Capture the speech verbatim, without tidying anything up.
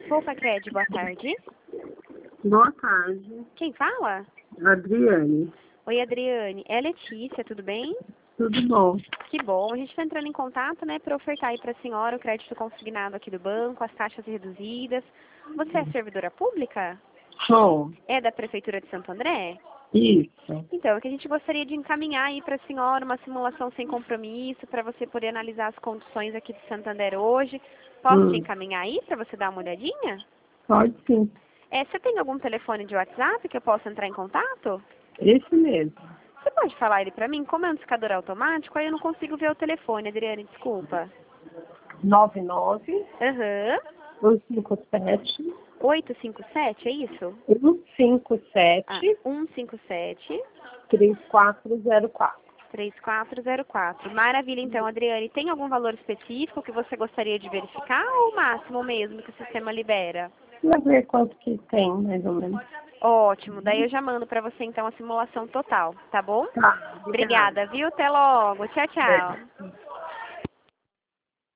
Poupa Cred, boa tarde. Boa tarde, Quem fala? Adriane. Oi, Adriane. É Letícia, tudo bem? Tudo bom? Que bom. A gente está entrando em contato, né, para ofertar aí para a senhora o crédito consignado aqui do banco, as taxas reduzidas. Você é servidora pública? Sou. É da Prefeitura de Santo André? Isso. Então, é que a gente gostaria de encaminhar aí para a senhora uma simulação sem compromisso, para você poder analisar as condições aqui de Santander hoje. Posso te Hum, encaminhar aí para você dar uma olhadinha? pode sim. É, você tem algum telefone de WhatsApp que eu possa entrar em contato? Esse mesmo. Você pode falar ele para mim? Como é um discador automático, aí eu não consigo ver o telefone, Adriane, desculpa. nove nove Aham. um cinco sete oito cinco sete, é isso? um cinco Ah, sete um cinco sete, três quatro zero quatro. três quatro zero quatro. Maravilha, então, Adriane. Tem algum valor específico que você gostaria de verificar ou o máximo mesmo que o sistema libera? Vamos ver quanto que tem, mais ou menos. Ótimo. Daí eu já mando para você, então, a simulação total, tá bom? Tá, obrigada. Obrigada, viu? Até logo. Tchau, É. tchau.